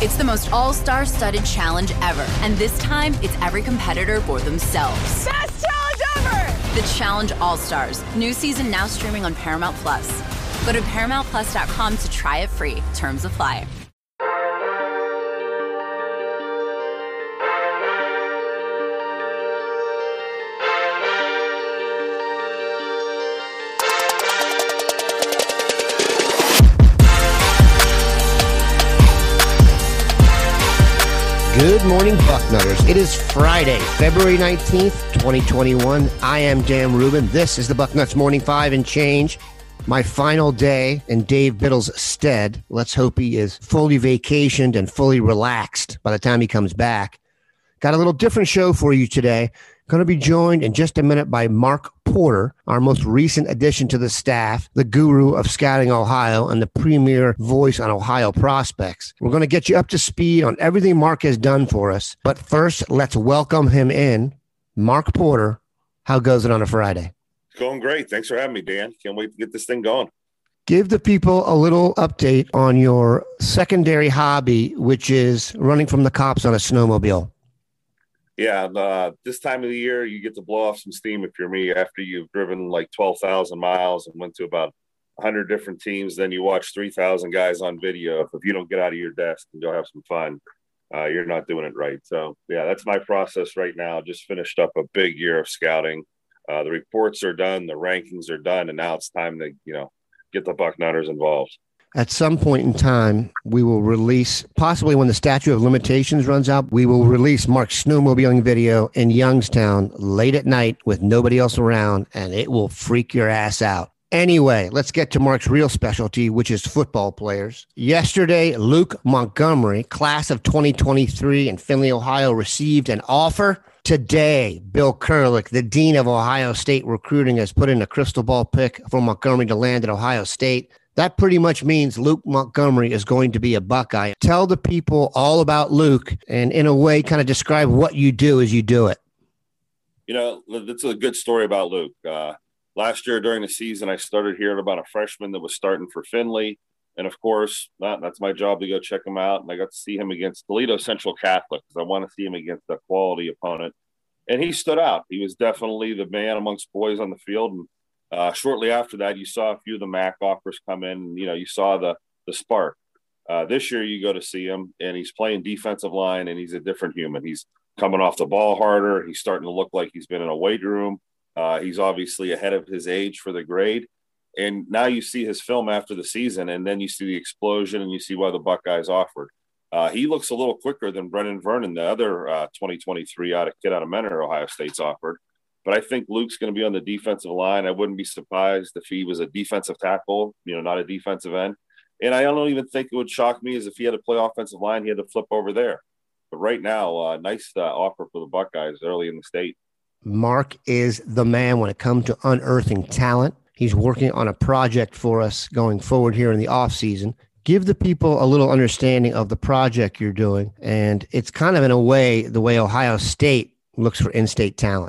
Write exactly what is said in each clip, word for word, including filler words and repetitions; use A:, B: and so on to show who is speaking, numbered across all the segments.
A: It's the most all-star studded challenge ever. And this time, it's every competitor for themselves.
B: Best challenge ever!
A: The Challenge All-Stars. New season now streaming on Paramount Plus. Go to paramount plus dot com to try it free. Terms apply.
C: Good morning, Bucknutters. It is Friday, February nineteenth, twenty twenty-one. I am Dan Rubin. This is the Bucknuts Morning Five and Change. My final day in Dave Biddle's stead. Let's hope he is fully vacationed and fully relaxed by the time he comes back. Got a little different show for you today. Going to be joined in just a minute by Mark Porter, our most recent addition to the staff, the guru of Scouting Ohio and the premier voice on Ohio prospects. We're going to get you up to speed on everything Mark has done for us. But first, let's welcome him in. Mark Porter, how goes it on a Friday?
D: It's going great. Thanks for having me, Dan. Can't wait to get this thing going.
C: Give the people a little update on your secondary hobby, which is running from the cops on a snowmobile.
D: Yeah, uh, this time of the year, you get to blow off some steam if you're me after you've driven like twelve thousand miles and went to about one hundred different teams. Then you watch three thousand guys on video. If, if you don't get out of your desk and go have some fun, uh, you're not doing it right. So, yeah, that's my process right now. Just finished up a big year of scouting. Uh, the reports are done. The rankings are done. And now it's time to, you know, get the Bucknutters involved.
C: At some point in time, we will release, possibly when the statute of limitations runs out, we will release Mark's snowmobiling video in Youngstown late at night with nobody else around, and it will freak your ass out. Anyway, let's get to Mark's real specialty, which is football players. Yesterday, Luke Montgomery, class of twenty twenty-three in Findlay, Ohio, received an offer. Today, Bill Kurelic, the dean of Ohio State recruiting, has put in a crystal ball pick for Montgomery to land at Ohio State. That pretty much means Luke Montgomery is going to be a Buckeye. Tell the people all about Luke and, in a way, kind of describe what you do as you do it.
D: You know, that's a good story about Luke. Uh, last year during the season, I started hearing about a freshman that was starting for Findlay. And, of course, that, that's my job to go check him out. And I got to see him against Toledo Central Catholic because I want to see him against a quality opponent. And he stood out. He was definitely the man amongst boys on the field. And Uh, shortly after that, you saw a few of the M A C offers come in. And, you know, you saw the the spark. Uh, this year, you go to see him, and he's playing defensive line, and he's a different human. He's coming off the ball harder. He's starting to look like he's been in a weight room. Uh, he's obviously ahead of his age for the grade. And now you see his film after the season, and then you see the explosion, and you see why the Buckeyes offered. Uh, he looks a little quicker than Brennan Vernon, the other uh, twenty twenty-three out of, kid out of Mentor, Ohio State's offered. But I think Luke's going to be on the defensive line. I wouldn't be surprised if he was a defensive tackle, you know, not a defensive end. And I don't even think it would shock me as if he had to play offensive line, he had to flip over there. But right now, uh, nice uh, offer for the Buckeyes early in the state.
C: Mark is the man when it comes to unearthing talent. He's working on a project for us going forward here in the offseason. Give the people a little understanding of the project you're doing. And it's kind of, in a way, the way Ohio State looks for in-state talent.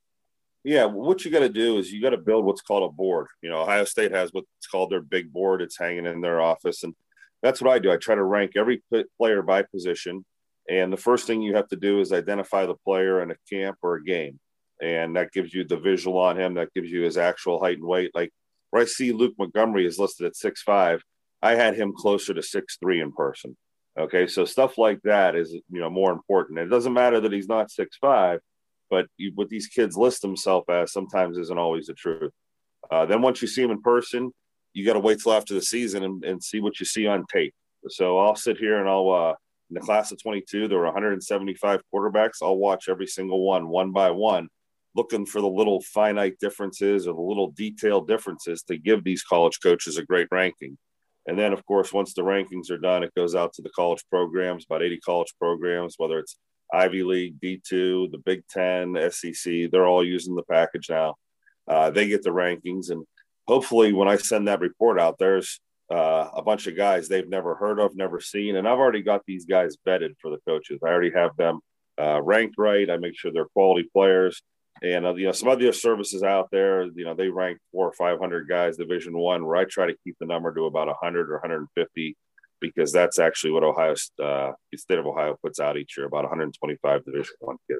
D: Yeah, what you got to do is you got to build what's called a board. You know, Ohio State has what's called their big board. It's hanging in their office. And that's what I do. I try to rank every player by position. And the first thing you have to do is identify the player in a camp or a game. And that gives you the visual on him. That gives you his actual height and weight. Like where I see Luke Montgomery is listed at six five, I had him closer to six three in person. Okay, so stuff like that is, you know, more important. And it doesn't matter that he's not six five. But you, what these kids list themselves as sometimes isn't always the truth. Uh, then once you see them in person, you got to wait till after the season and, and see what you see on tape. So I'll sit here and I'll, uh, in the class of twenty-two, there were one hundred seventy-five quarterbacks. I'll watch every single one, one by one, looking for the little finite differences or the little detailed differences to give these college coaches a great ranking. And then, of course, once the rankings are done, it goes out to the college programs, about eighty college programs, whether it's Ivy League, D two, the Big Ten, the S E C, they're all using the package now. Uh, they get the rankings. And hopefully when I send that report out, there's uh, a bunch of guys they've never heard of, never seen. And I've already got these guys vetted for the coaches. I already have them uh, ranked right. I make sure they're quality players. And, uh, you know, some other services out there, you know, they rank four or five hundred guys, Division One, where I try to keep the number to about one hundred or one hundred fifty because that's actually what Ohio, uh, the state of Ohio puts out each year, about one hundred twenty-five Division One kids.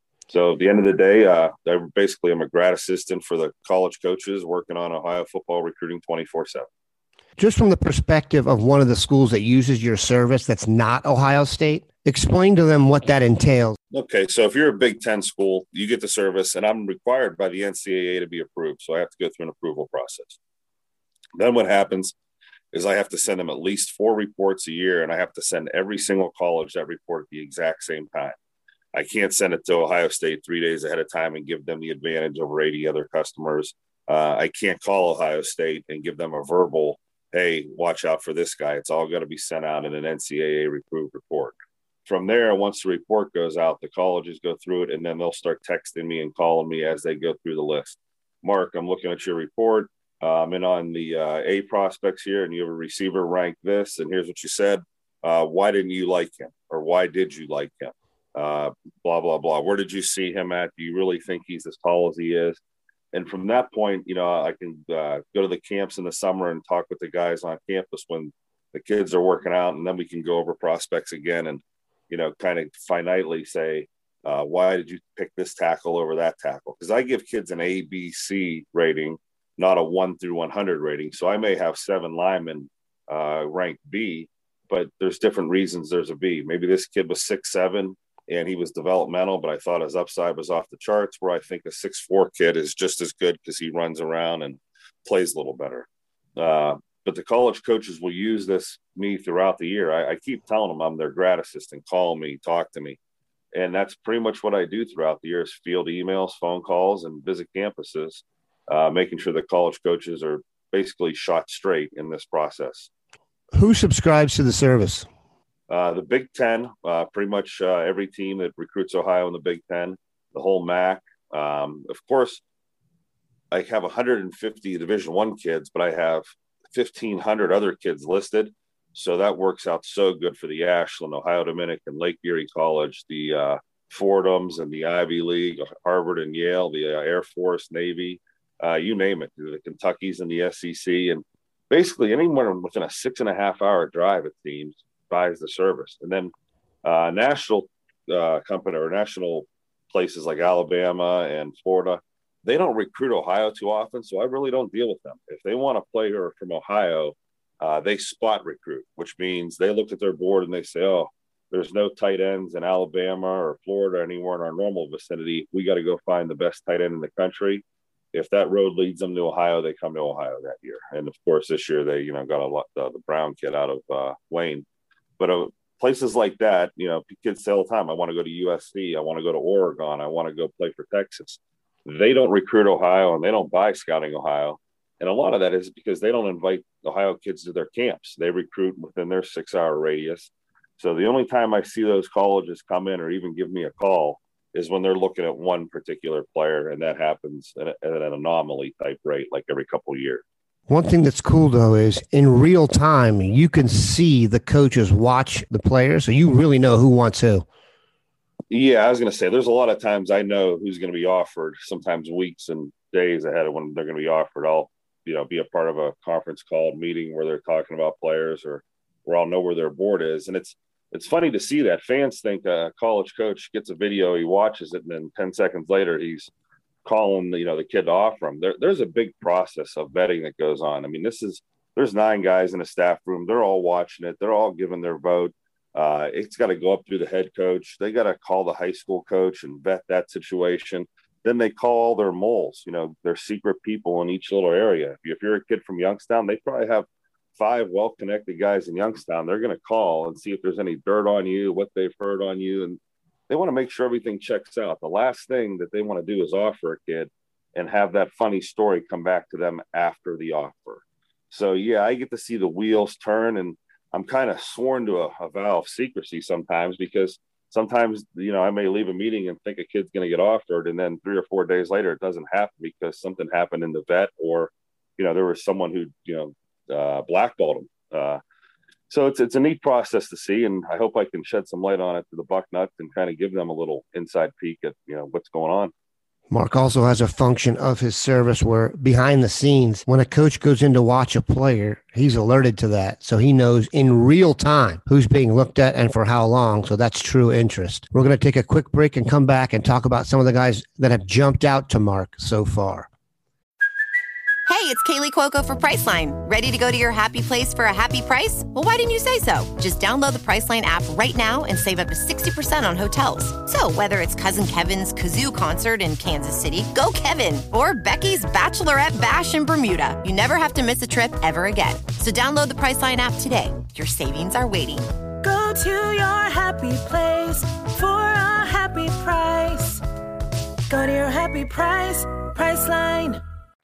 D: So at the end of the day, uh, I basically am a grad assistant for the college coaches working on Ohio football recruiting twenty-four seven.
C: Just from the perspective of one of the schools that uses your service that's not Ohio State, explain to them what that entails.
D: Okay, so if you're a Big Ten school, you get the service, and I'm required by the N C double A to be approved, so I have to go through an approval process. Then what happens is I have to send them at least four reports a year, and I have to send every single college that report at the exact same time. I can't send it to Ohio State three days ahead of time and give them the advantage over eighty other customers. Uh, I can't call Ohio State and give them a verbal, hey, watch out for this guy. It's all going to be sent out in an N C double A approved report. From there, once the report goes out, the colleges go through it, and then they'll start texting me and calling me as they go through the list. Mark, I'm looking at your report. Uh, I'm in on the uh, A prospects here, and you have a receiver ranked this, and here's what you said. Uh, why didn't you like him? Or why did you like him? Uh, blah, blah, blah. Where did you see him at? Do you really think he's as tall as he is? And from that point, you know, I can uh, go to the camps in the summer and talk with the guys on campus when the kids are working out, and then we can go over prospects again and, you know, kind of finitely say, uh, why did you pick this tackle over that tackle? Because I give kids an A, B, C rating, not a one through one hundred rating. So I may have seven linemen uh, ranked B, but there's different reasons there's a B. Maybe this kid was six seven and he was developmental, but I thought his upside was off the charts, where I think a six four kid is just as good because he runs around and plays a little better. Uh, but the college coaches will use this me throughout the year. I, I keep telling them I'm their grad assistant. Call me, talk to me. And that's pretty much what I do throughout the year is field emails, phone calls, and visit campuses, uh, making sure the college coaches are basically shot straight in this process.
C: Who subscribes to the service?
D: Uh, the Big Ten, uh, pretty much uh, every team that recruits Ohio in the Big Ten, the whole M A C. Um, of course, I have one hundred fifty Division One kids, but I have fifteen hundred other kids listed. So that works out so good for the Ashland, Ohio Dominican, Lake Erie College, the uh, Fordhams and the Ivy League, Harvard and Yale, the uh, Air Force, Navy, uh, you name it, the Kentuckys and the S E C. And basically anyone within a six and a half hour drive, it seems, buys the service. And then uh, national uh, company or national places like Alabama and Florida, they don't recruit Ohio too often, so I really don't deal with them. If they want a player from Ohio, uh, they spot recruit, which means they look at their board and they say, oh, there's no tight ends in Alabama or Florida anywhere in our normal vicinity. We got to go find the best tight end in the country. If that road leads them to Ohio, they come to Ohio that year. And, of course, this year they, you know, got a lot, uh, the Brown kid out of uh, Wayne. But uh, places like that, you know, kids say all the time, I want to go to U S C, I want to go to Oregon, I want to go play for Texas. They don't recruit Ohio and they don't buy Scouting Ohio. And a lot of that is because they don't invite Ohio kids to their camps. They recruit within their six-hour radius. So the only time I see those colleges come in or even give me a call is when they're looking at one particular player, and that happens at, a, at an anomaly type rate, like every couple of years.
C: One thing that's cool, though, is in real time, you can see the coaches watch the players, so you really know who wants who.
D: Yeah, I was going to say, there's a lot of times I know who's going to be offered, sometimes weeks and days ahead of when they're going to be offered. I'll, you know, be a part of a conference call meeting where they're talking about players, or where I'll know where their board is. And it's it's funny to see that. Fans think a college coach gets a video, he watches it, and then ten seconds later he's calling, you know, the kid to offer him. There, there's a big process of vetting that goes on. I mean, this is there's nine guys in a staff room. They're all watching it. They're all giving their vote. Uh, it's got to go up through the head coach. They got to call the high school coach and vet that situation. Then they call their moles, you know, their secret people in each little area. If you're a kid from Youngstown, they probably have five well-connected guys in Youngstown. They're going to call and see if there's any dirt on you, what they've heard on you. And they want to make sure everything checks out. The last thing that they want to do is offer a kid and have that funny story come back to them after the offer. So, yeah, I get to see the wheels turn, and I'm kind of sworn to a, a vow of secrecy sometimes, because sometimes, you know, I may leave a meeting and think a kid's going to get offered, and then three or four days later it doesn't happen because something happened in the vet, or, you know, there was someone who, you know, uh, blackballed him. Uh, so it's it's a neat process to see, and I hope I can shed some light on it to the Bucknuts and kind of give them a little inside peek at, you know, what's going on.
C: Mark also has a function of his service where behind the scenes, when a coach goes in to watch a player, he's alerted to that. So he knows in real time who's being looked at and for how long. So that's true interest. We're going to take a quick break and come back and talk about some of the guys that have jumped out to Mark so far.
B: Hey, it's Kaylee Cuoco for Priceline. Ready to go to your happy place for a happy price? Well, why didn't you say so? Just download the Priceline app right now and save up to sixty percent on hotels. So whether it's Cousin Kevin's Kazoo Concert in Kansas City, go Kevin, or Becky's Bachelorette Bash in Bermuda, you never have to miss a trip ever again. So download the Priceline app today. Your savings are waiting.
E: Go to your happy place for a happy price. Go to your happy price, Priceline.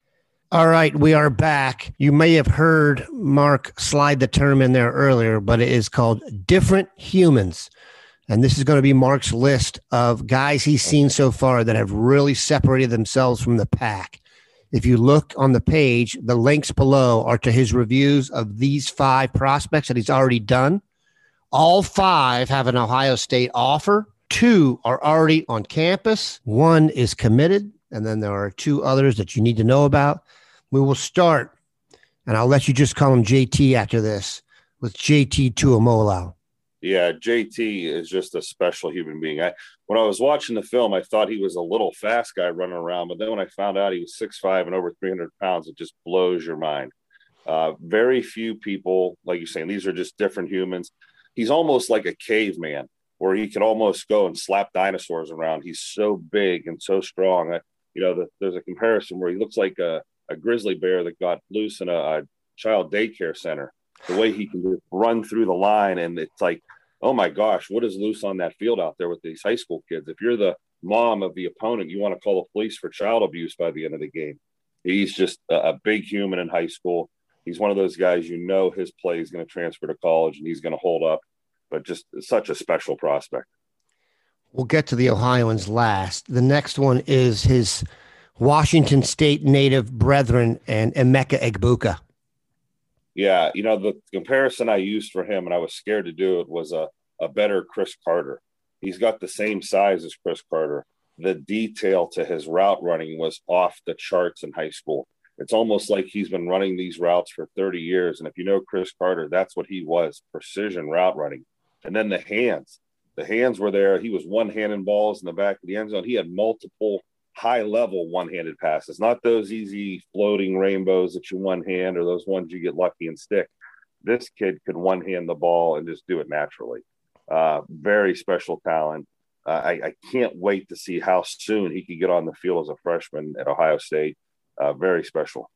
C: All right, we are back. You may have heard Mark slide the term in there earlier, but it is called Different Humans. And this is going to be Mark's list of guys he's seen so far that have really separated themselves from the pack. If you look on the page, the links below are to his reviews of these five prospects that he's already done. All five have an Ohio State offer. Two are already on campus. One is committed. And then there are two others that you need to know about. We will start, and I'll let you just call him J T after this, with J T Tuimoloau.
D: Yeah, J T is just a special human being. I when I was watching the film, I thought he was a little fast guy running around, but then when I found out he was six five and over three hundred pounds, it just blows your mind. Uh, very few people, like you're saying, these are just different humans. He's almost like a caveman, where he could almost go and slap dinosaurs around. He's so big and so strong. I, you know, the, there's a comparison where he looks like a a grizzly bear that got loose in a, a child daycare center. The way he can just run through the line, and it's like, oh my gosh, what is loose on that field out there with these high school kids? If you're the mom of the opponent, you want to call the police for child abuse by the end of the game. He's just a, a big human in high school. He's one of those guys, you know, his play is going to transfer to college and he's going to hold up, but just such a special prospect.
C: We'll get to the Ohioans last. The next one is his Washington State native brethren and Emeka Egbuka.
D: Yeah, you know, the comparison I used for him, and I was scared to do it, was a, a better Chris Carter. He's got the same size as Chris Carter. The detail to his route running was off the charts in high school. It's almost like he's been running these routes for thirty years. And if you know Chris Carter, that's what he was, precision route running. And then the hands. The hands were there. He was one-handing balls in the back of the end zone. He had multiple high-level one-handed passes, not those easy floating rainbows that you one-hand or those ones you get lucky and stick. This kid could one-hand the ball and just do it naturally. Uh, very special talent. Uh, I, I can't wait to see how soon he can get on the field as a freshman at Ohio State. Uh, very special.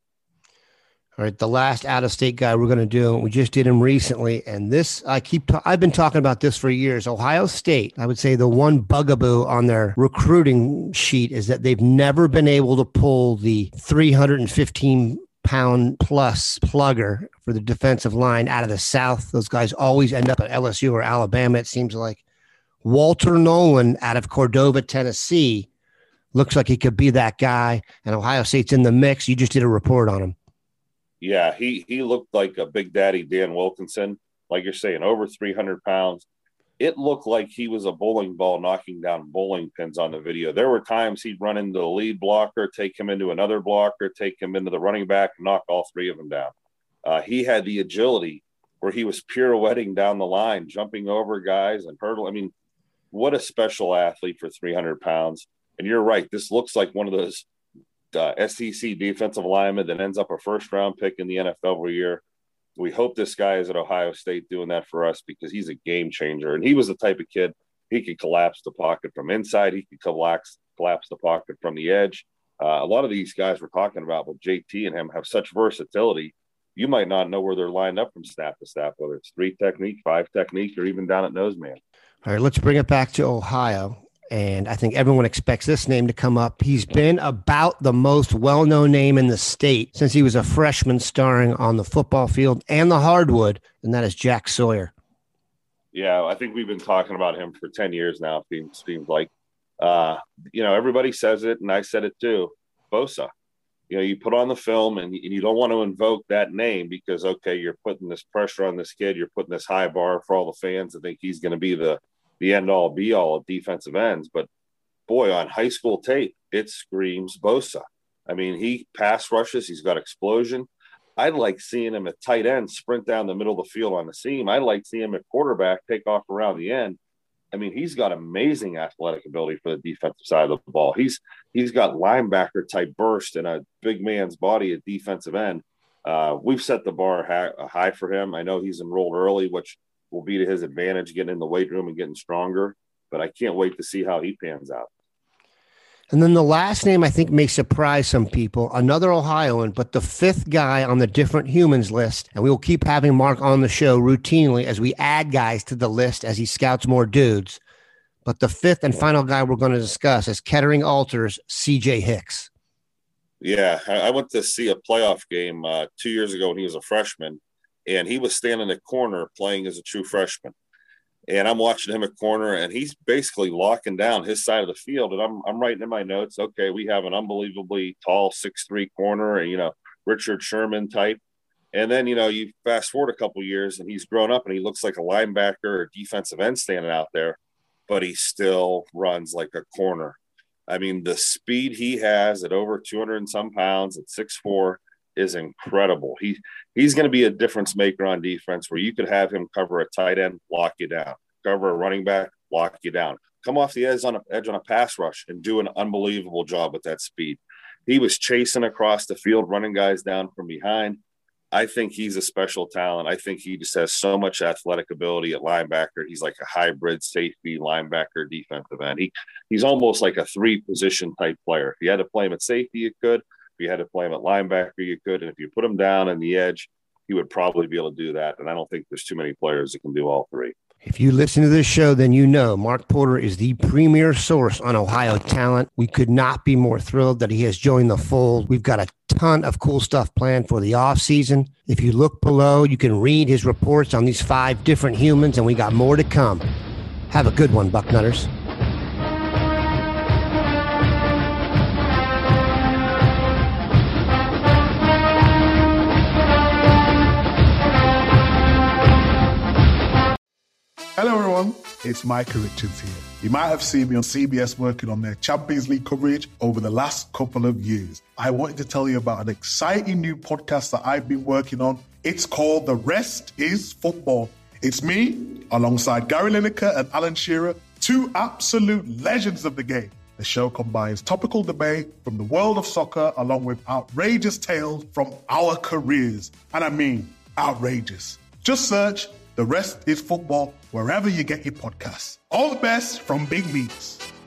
C: All right, the last out-of-state guy we're going to do, we just did him recently, and this, I keep, ta- I've been talking about this for years. Ohio State, I would say the one bugaboo on their recruiting sheet is that they've never been able to pull the three hundred fifteen pound plus plugger for the defensive line out of the South. Those guys always end up at L S U or Alabama, it seems like. Walter Nolan out of Cordova, Tennessee, looks like he could be that guy, and Ohio State's in the mix. You just did a report on him.
D: Yeah, he he looked like a Big Daddy Dan Wilkinson, like you're saying, over three hundred pounds. It looked like he was a bowling ball knocking down bowling pins on the video. There were times he'd run into the lead blocker, take him into another blocker, take him into the running back, and knock all three of them down. Uh, he had the agility where he was pirouetting down the line, jumping over guys and hurdle. I mean, what a special athlete for three hundred pounds. And you're right, this looks like one of those Uh, S E C defensive lineman that ends up a first round pick in the N F L every year. We hope this guy is at Ohio State doing that for us because he's a game changer. And he was the type of kid, he could collapse the pocket from inside. He could collapse, collapse the pocket from the edge. Uh, a lot of these guys we're talking about with J T and him have such versatility. You might not know where they're lined up from snap to snap, whether it's three technique, five technique, or even down at nose man.
C: All right, let's bring it back to Ohio. And I think everyone expects this name to come up. He's been about the most well-known name in the state since he was a freshman starring on the football field and the hardwood, and that is Jack Sawyer.
D: Yeah, I think we've been talking about him for ten years now, it seems, seems like. Uh, you know, everybody says it, and I said it too, Bosa. You know, you put on the film, and you don't want to invoke that name because, okay, you're putting this pressure on this kid. You're putting this high bar for all the fans to think he's going to be the the end-all, be-all of defensive ends. But, boy, on high school tape, it screams Bosa. I mean, he pass rushes. He's got explosion. I like seeing him at tight end sprint down the middle of the field on the seam. I like seeing him at quarterback take off around the end. I mean, he's got amazing athletic ability for the defensive side of the ball. He's he's got linebacker type burst and a big man's body at defensive end. Uh, we've set the bar high, high for him. I know he's enrolled early, which will be to his advantage, getting in the weight room and getting stronger. But I can't wait to see how he pans out.
C: And then the last name I think may surprise some people, another Ohioan, but the fifth guy on the different humans list. And we will keep having Mark on the show routinely as we add guys to the list as he scouts more dudes. But the fifth and final guy we're going to discuss is Kettering Alters, C J Hicks.
D: Yeah, I went to see a playoff game uh, two years ago when he was a freshman, and he was standing at corner playing as a true freshman. And I'm watching him at corner, and he's basically locking down his side of the field. And I'm I'm writing in my notes, okay, we have an unbelievably tall six three corner, and, you know, Richard Sherman type. And then, you know, you fast forward a couple years, and he's grown up, and he looks like a linebacker or defensive end standing out there, but he still runs like a corner. I mean, the speed he has at over two hundred and some pounds at six four is incredible. He he's going to be a difference maker on defense, where you could have him cover a tight end, lock you down, cover a running back, lock you down, come off the edge on a edge on a pass rush and do an unbelievable job with that speed. He was chasing across the field, running guys down from behind. I think he's a special talent. I think he just has so much athletic ability at linebacker. He's like a hybrid safety linebacker defensive end. He he's almost like a three position type player. If you had to play him at safety, you could. If you had to play him at linebacker, you could. And if you put him down on the edge, he would probably be able to do that. And I don't think there's too many players that can do all three.
C: If you listen to this show, then you know Mark Porter is the premier source on Ohio talent. We could not be more thrilled that he has joined the fold. We've got a ton of cool stuff planned for the offseason. If you look below, you can read his reports on these five different humans, and we got more to come. Have a good one, Bucknutters.
F: Hello everyone, it's Micah Richards here. You might have seen me on C B S working on their Champions League coverage over the last couple of years. I wanted to tell you about an exciting new podcast that I've been working on. It's called The Rest is Football. It's me, alongside Gary Lineker and Alan Shearer, two absolute legends of the game. The show combines topical debate from the world of soccer along with outrageous tales from our careers. And I mean outrageous. Just search The Rest is Football wherever you get your podcasts. All the best from Big Meats.